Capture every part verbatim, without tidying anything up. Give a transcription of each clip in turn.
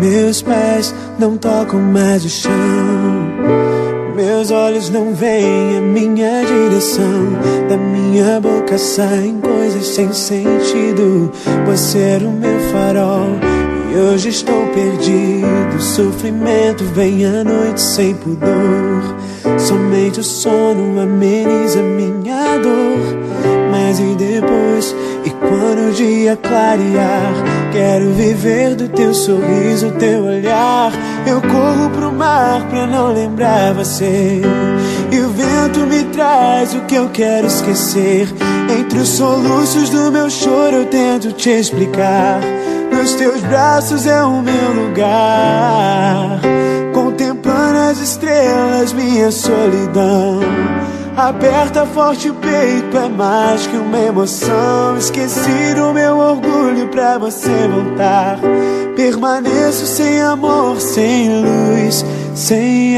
Meus pés não tocam mais o chão, meus olhos não veem a minha direção. Da minha boca saem coisas sem sentido. Você era o meu farol e hoje estou perdido. Sofrimento vem à noite sem pudor. Somente o sono ameniza minha dor. Mas e depois? E quando o dia clarear? Quero viver do teu sorriso, teu olhar. Eu corro pro mar pra não lembrar você. E o vento me traz o que eu quero esquecer. Entre os soluços do meu choro eu tento te explicar. Nos teus braços é o meu lugar, contemplando as estrelas, minha solidão. Aperta forte o peito, é mais que uma emoção. Esqueci do meu orgulho pra você voltar. Permaneço sem amor, sem luz, sem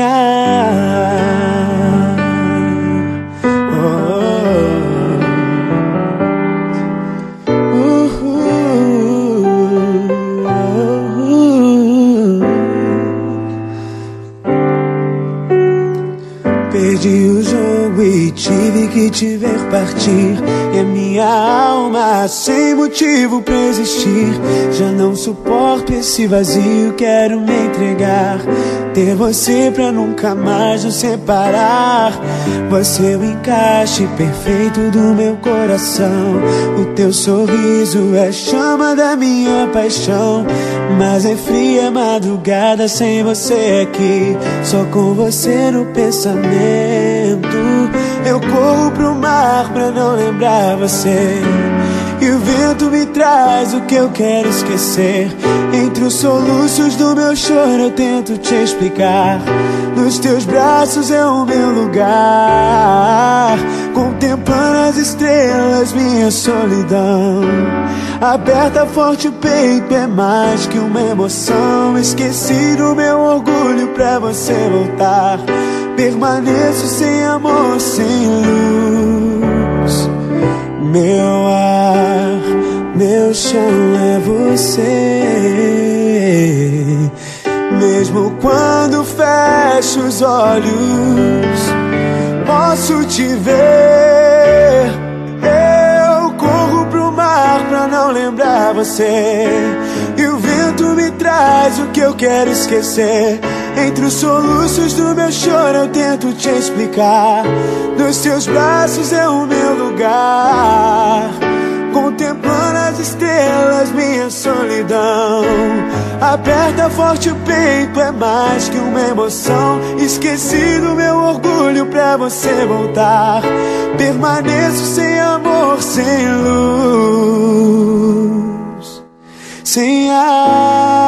ar. Oh. Perdi o jogo e tive que te ver partir. E a minha alma sem motivo pra existir. Já não suporto esse vazio, quero me entregar. Ter você pra nunca mais nos separar. Você é o encaixe perfeito do meu coração. O teu sorriso é a chama da minha paixão. Mas é fria madrugada sem você aqui. Só com você no pensamento. Eu corro pro mar pra não lembrar você. E o vento me traz o que eu quero esquecer. Entre os soluços do meu choro eu tento te explicar. Nos teus braços é o meu lugar, contemplando as estrelas, minha solidão. Aperta forte o peito, é mais que uma emoção. Esqueci do meu orgulho pra você voltar. Permaneço sem amor, sem luz. Meu ar, meu chão é você. Mesmo quando fecho os olhos, posso te ver. Eu corro pro mar pra não lembrar você. E o vento me traz o que eu quero esquecer. Entre os soluços do meu choro eu tento te explicar. Nos teus braços é o meu lugar, contemplando as estrelas, minha solidão. Aperta forte o peito, é mais que uma emoção. Esqueci do meu orgulho pra você voltar. Permaneço sem amor, sem luz, sem ar.